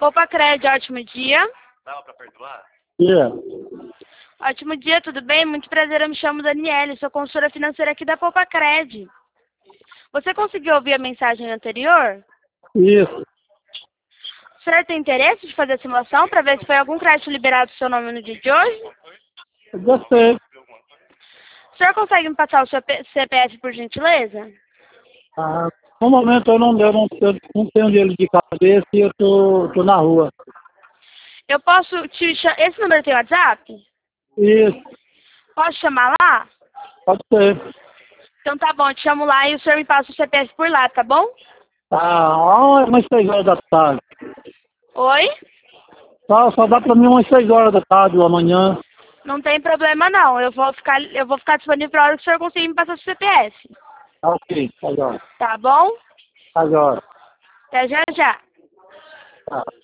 Poupa-Crédito, ótimo dia. Dava pra perdoar? Yeah. Ótimo dia, tudo bem? Muito prazer, eu me chamo Daniele, sou consultora financeira aqui da Poupa-Crédito. Você conseguiu ouvir a mensagem anterior? Isso. O senhor tem interesse de fazer a simulação para ver se foi algum crédito liberado no seu nome no dia de hoje? Eu gostei. O senhor consegue me passar o seu CPF, por gentileza? No momento eu não tenho dinheiro de cabeça e eu tô na rua. Eu posso te chamar... Esse número tem WhatsApp? Isso. Posso chamar lá? Pode ser. Então tá bom, eu te chamo lá e o senhor me passa o CPF por lá, tá bom? Umas 6 horas da tarde. Oi? Só dá pra mim umas 6 horas da tarde ou amanhã. Não tem problema não, eu vou ficar disponível pra hora que o senhor conseguir me passar o CPF. Ok, agora. Tá bom? Agora. Até já já. Tá.